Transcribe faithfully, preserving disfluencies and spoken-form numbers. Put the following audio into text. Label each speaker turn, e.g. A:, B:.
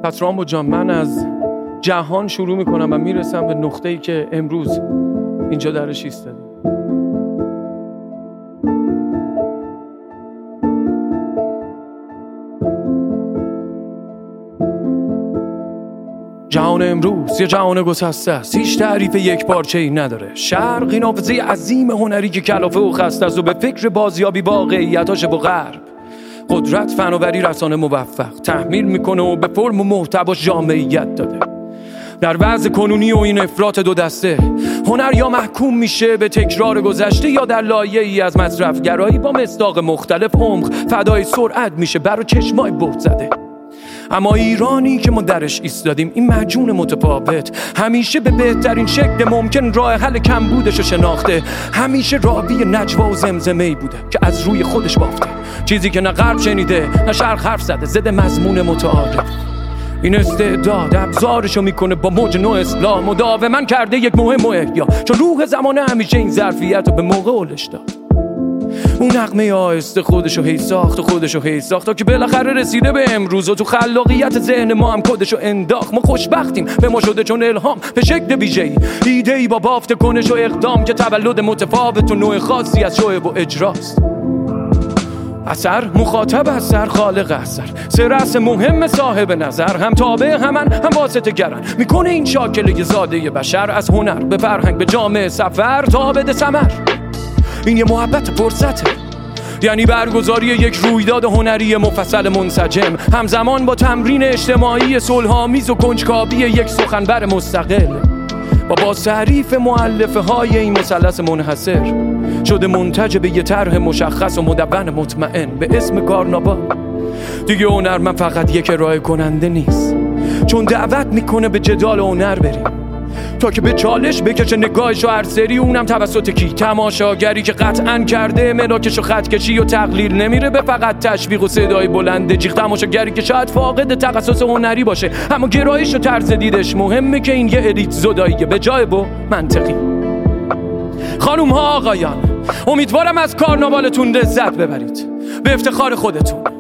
A: پس رامبو جان، من از جهان شروع میکنم و میرسم به نقطه‌ای که امروز اینجا درش ایستادیم. جهان امروز یه جهان گسسته است، هیچ تعریف یک پارچه‌ای نداره. شرق این حافظه عظیم هنری که کلافه و خسته است و به فکر بازیابی واقعیتاش با غرب، قدرت، فناوری، رسانه موفق تحمیل میکنه و به فرم و محتواش جامعیت داده. در وضع کنونی و این افراط دو دسته، هنر یا محکوم میشه به تکرار گذشته یا در لایه‌ای از مصرفگرایی با مصداق مختلف عمق فدای سرعت میشه برای چشمای بهت زده. اما ایرانی که ما درش ایستادیم، این مجون متفاوت، همیشه به بهترین شکل ممکن راه حل کمبودش رو شناخته. همیشه راوی نجوا و زمزمه‌ای بوده که از روی خودش بافته، چیزی که نه غرب شنیده نه شرق حرف زده، زده مضمون متعارف. این استعداد ابزارشو میکنه با موج نو اسلام، مداوما کرده یک مهم و احیا، چون روح زمانه همیشه این ظرفیت رو به موقع اولش داد. اون نغمه آهسته خودشو هی ساخت و خودشو هی ساخت تا که بالاخره رسیده به امروز و تو خلاقیت ذهن ما هم کدشو انداخت. ما خوشبختیم به ما شده چون الهام به شکل ویژه‌ای، ایده‌ای با بافت کنش و اقدام که تولد متفاوت و نوع خاصی از شعب و اجراست. اثر مخاطب اثر، خالق اثر، سه رأس مهم صاحب نظر، هم تابع همن هم واسطه گرن، میکنه این شاکله زاده بشر از هنر به فرهنگ به جامعه سفر تا بده ثمر. این یه محبت فرصته، یعنی برگزاری یک رویداد هنری مفصل منسجم، همزمان با تمرین اجتماعی صلح‌آمیز و کنجکاوی یک سخنور مستقل. و با تعریف مؤلفه های این مثلث منحصر شده منتج به یه طرح مشخص و مدون مطمئن به اسم کارناوال. دیگه هنر من فقط یک ارائه کننده نیست، چون دعوت میکنه به جدال هنر بریم تا که به چالش بکشه نگاهشو هر سری، اونم توسط کی؟ تماشاگری که قطعاً کرده ملاکشو خط کشی و تقلیل نمیره به فقط تشویق و صدای بلند جیغ. تماشاگری که شاید فاقد تخصص هنری باشه، اما گرایش و طرز دیدش مهمه که این یه الیت زداییه به جای با منطقی. خانوم ها آقایان، امیدوارم از کارناوالتون لذت ببرید، به افتخار خودتون.